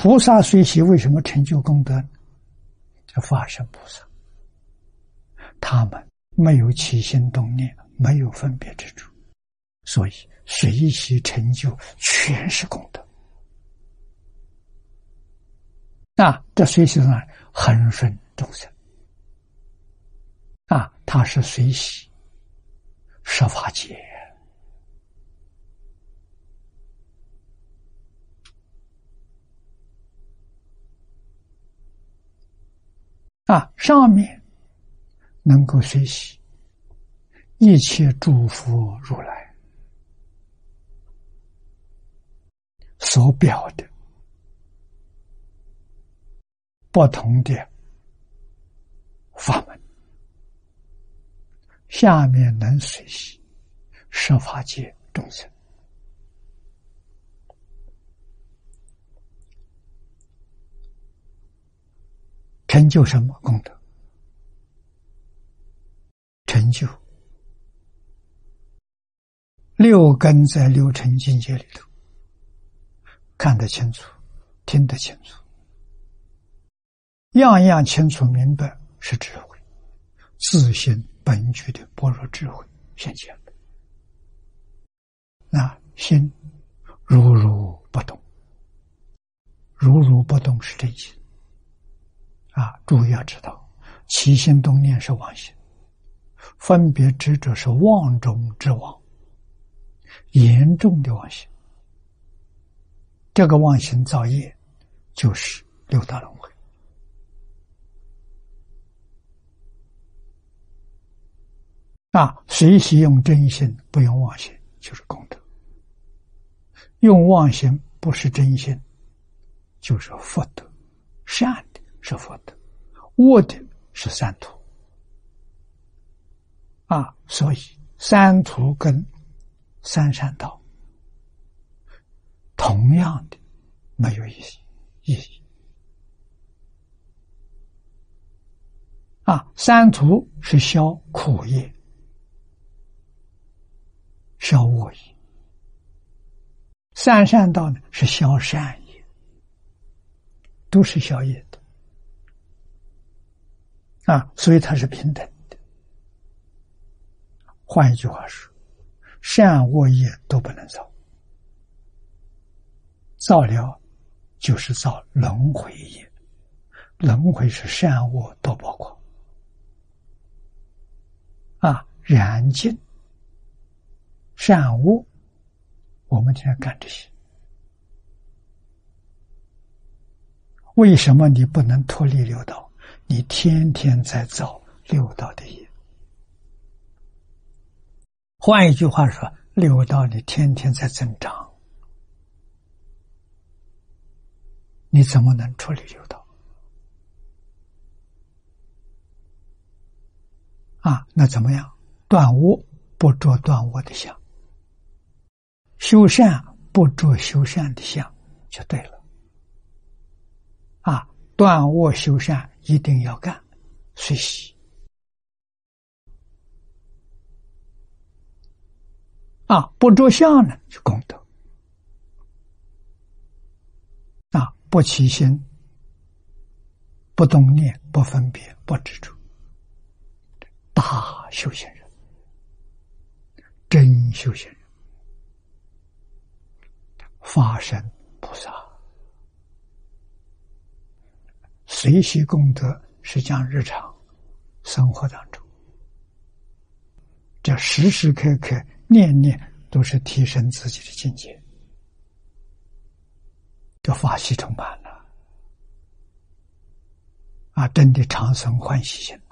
菩萨随喜为什么成就功德呢？这法身菩萨，他们没有起心动念，没有分别之处，所以随喜成就全是功德。这随喜呢，恒顺众生。他是随喜十法界。上面能够随喜一切诸佛如来所表的不同的法门，下面能随喜十法界众生。成就什么功德？成就六根在六尘境界里头看得清楚，听得清楚，样样清楚明白，是智慧，自性本具的般若智慧现前了。心如如不动，如如不动是真心。注意要知道，起心动念是妄心，分别执着是妄中之妄，严重的妄心。这个妄心造业，就是六道轮回。随喜用真心，不用妄心，就是功德。用妄心不是真心，就是福德。善的是福德，恶的是三途。所以三途跟三善道同样的没有意义。三途是消苦业，消恶业；三善道呢是消善业，都是消业的。所以它是平等的。换一句话说，善恶业都不能造，造了就是造轮回业，轮回是善恶都包括。染净善恶，我们天天干这些。为什么你不能脱离六道？你天天在造六道的业。换一句话说，六道你天天在增长，你怎么能处理六道？那怎么样？断恶不着断恶的相，修善不着修善的相，就对了。断恶修善一定要干，随喜。不着相呢，就功德。不起心，不动念，不分别，不执着，大修行人，真修行人，法身菩萨。随喜功德是讲日常生活当中，这时时刻刻念念都是提升自己的境界，这法喜充满了真的长生欢喜心。